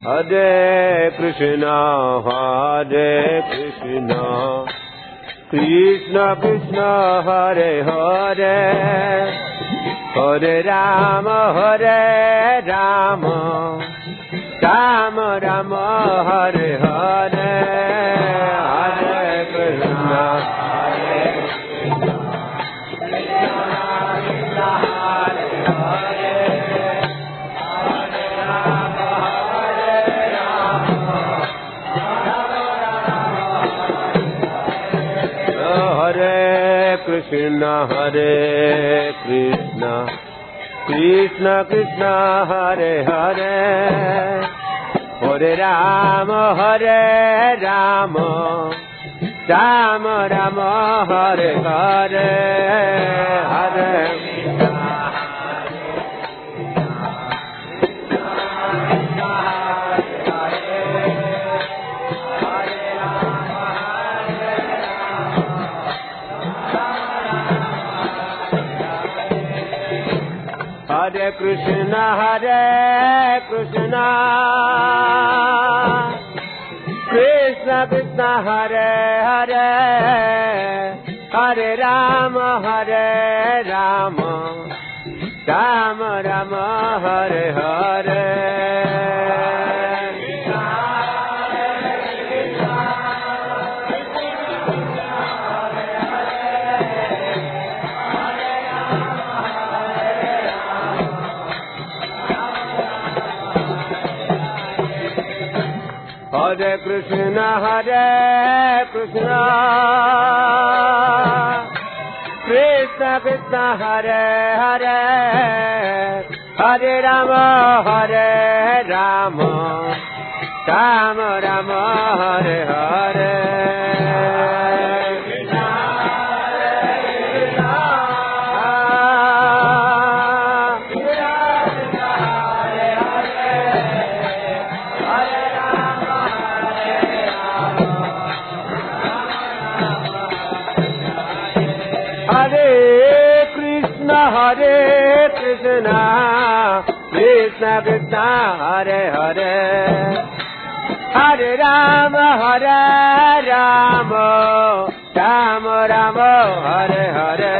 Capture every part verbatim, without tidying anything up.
Hare Krishna, Hare Krishna, Krishna Krishna, Hare Hare, Hare Rama, Hare Rama, Rama Rama, Hare Hare, Hare Krishna, Hare Krishna, Krishna Krishna, Hare Krishna, Hare Krishna, Krishna Krishna, Hare Hare, Hare Rama, Hare Rama, Rama Rama, Hare Hare, Hare Hare Krishna, Hare Krishna, Krishna Krishna, Hare Hare, Hare Rama, Hare Rama, Rama Rama, Hare Hare. Hare Krishna, Hare Krishna, Krishna Krishna, Hare Hare, Hare Rama, Hare Rama, Rama Rama, Hare Hare. Hare Krishna, Krishna Krishna, Hare Hare, Hare Rama, Hare Rama, Rama Rama, Hare Hare.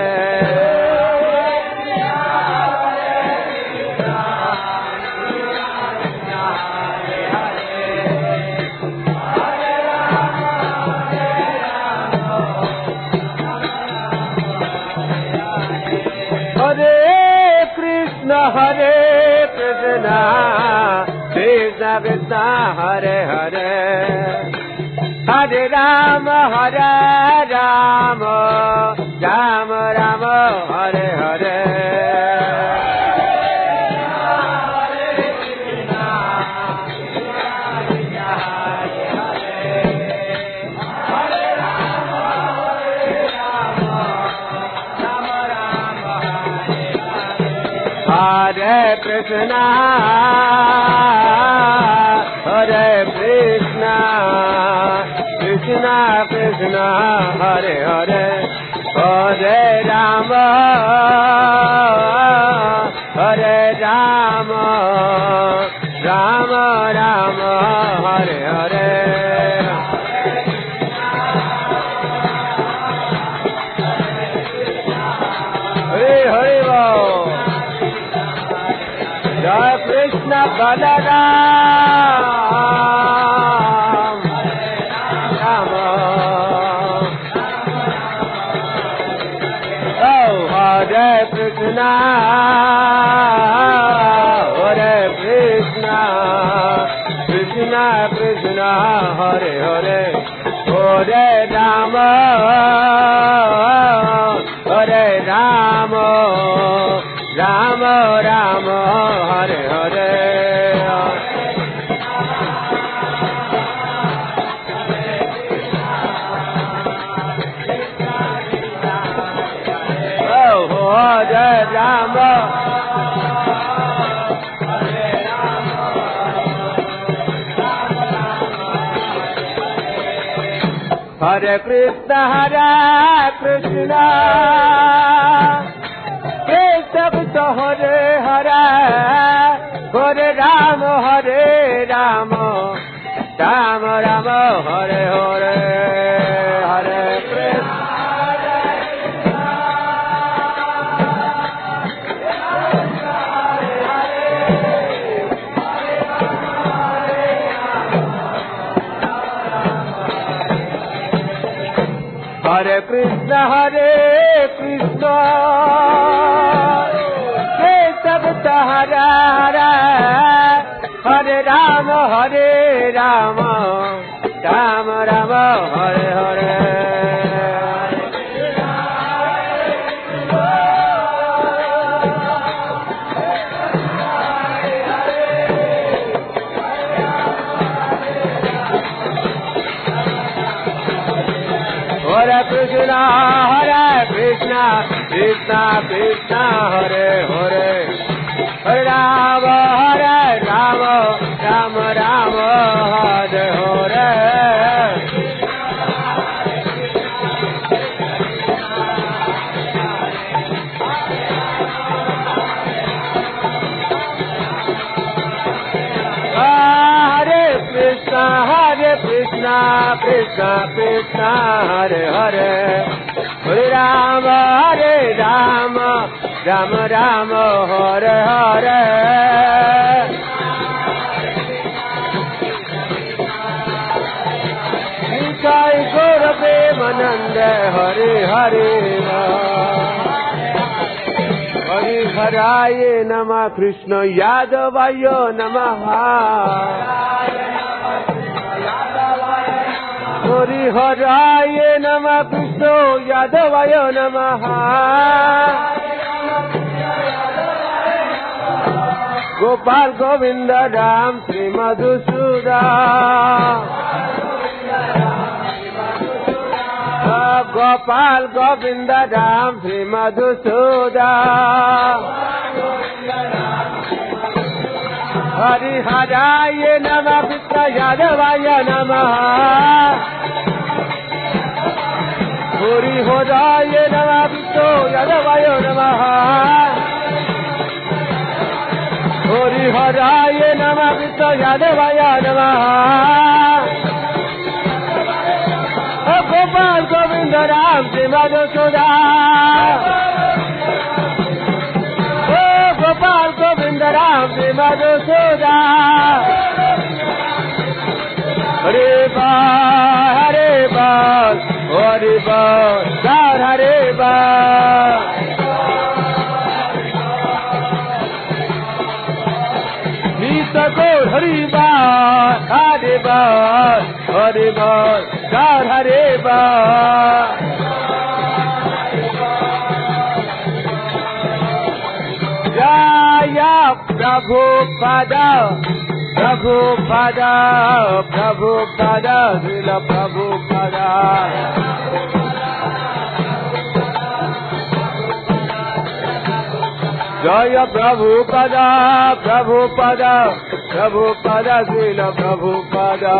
Hare Krishna, Krishna Krishna, Hare Hare, Hare Rama, Hare Rama, Rama Rama, Hare Hare. Hare Krishna, Hare Krishna, Krishna Krishna, Hare Hare, Hare Rama, Hare Rama, Rama Rama, Hare Hare. Hare Hare Bol. Jai Krishna Balaram, Rama. Oh, Hare Krishna, Hare Krishna, Krishna Krishna, Hare Hare, Hare Rama, Hare Rama, Rama Rama, Hare Hare. Oh, Hare Rama, Hare Krishna, Hare Krishna, Krishna Krishna, Hare Hare, Hare Rama, Hare Rama, Rama Rama, Hare Hare, Hare Krishna. Hare Krishna, Hare Krishna, Krishna Hare Hare, Hare Rama, Hare Rama, Rama Rama, Hare Hare. Hare Krishna, Hare Krishna, Krishna Krishna, Hare Hare, Hare Rama, Hare Rama, Rama Rama, Hare Hare. Hare Krishna, Hare Krishna, Krishna Krishna, Hare Hare, Hare Rama, Hare Rama, Rama Rama, Hare Hare. Nitai Gaura Premanande, Hare Hare Hare Haraye Namah, Krishna Yadavayo Namaha. Hare Haraye Namah, Krishna Yadavayo Namaha. Gopal Govinda Ram Sri Madhusudan. Gopal Govinda Ram Sri Madhusudan. Hare Haraye Namah, Krishna Yadavaya Namaha. Hare Haraye Namah, Krishna Yadavaya Namaha. Hare Haraye Namah, Krishna Yadavaya Namaha. Gopal Govinda Ram Sri Madhusudan. Gopal Govinda Ram Sri Madhusudan. Hare Bal, Hare Bal, Hare Bal, Dar Hare Bal. Nita Gaur Hare Bal, Hare Bal, Hare Bal, Dar Hare Bal. Jaya Prabhupada, Prabhupada, Prabhupada, Srila Prabhupada. Jaya Prabhupada, Prabhupada, Prabhupada, Srila Prabhupada.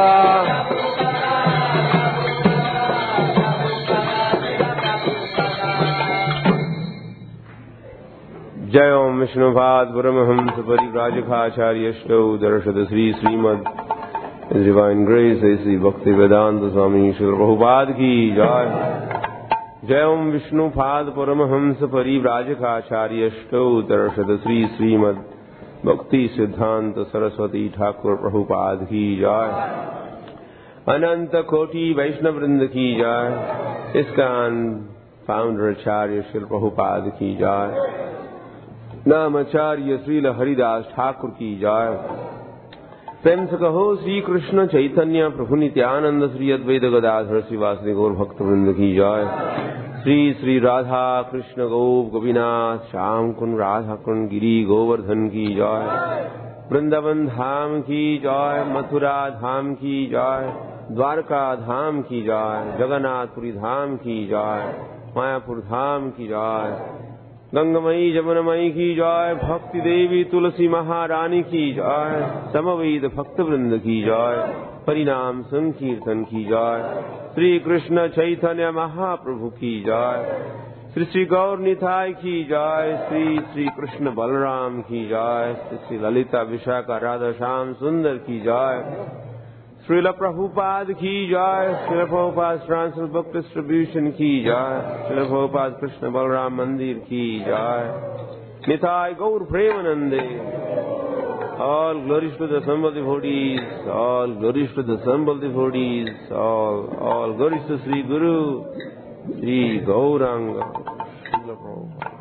जय ओम विष्णुपाद परमहंस परिव्राजकाचार्यष्टौ दर्शद Shri Srimad divine grace A C भक्ति वेदांत स्वामी श्री प्रभुपाद की जय। जय ओम विष्णुपाद परमहंस परिव्राजकाचार्यष्टौ दर्शद श्री श्रीमद भक्ति सिद्धांत सरस्वती ठाकुर प्रभुपाद की जय। अनंत कोटि वैष्णव वृंद की जय। इस्कॉन फाउंडर आचार्य श्री प्रभुपाद की जय। नामाचार्य श्रील हरिदास ठाकुर की जय। प्रेम से कहो श्री कृष्ण चैतन्य प्रभु नित्यानंद श्री अद्वैत गदाधर श्रीवासदि गौर भक्त वृंद की जय। श्री श्री राधा कृष्ण गोप गोपीनाथ श्याम कुंड राधा कुंड गिरी गोवर्धन की जय। वृंदावन धाम की जय। मथुरा धाम की जय। द्वारका धाम की जय। जगन्नाथपुरी धाम की जय। मायापुर धाम की जय। गंगमयी जमुनमयी की जय। भक्ति देवी तुलसी महारानी की जय। समवेद भक्त वृंद की जय। परिणाम संकीर्तन की जय। श्री कृष्ण चैतन्य महाप्रभु की जय। श्री श्री गौर निताय की जय। श्री श्री कृष्ण बलराम की जय। श्री श्री ललिता विशाखा राधा श्याम सुंदर की जय। श्रील प्रभुपाद की जय। Srila Prabhupada transfer book distribution की जय। श्रील प्रभुपाद कृष्ण बलराम मंदिर की जय। निताय गौर प्रेमानंदे। All glories to the assembled devotees. All glories to the assembled devotees. All, all glories to Sri Guru, Sri Gauranga, Srila Prabhupada.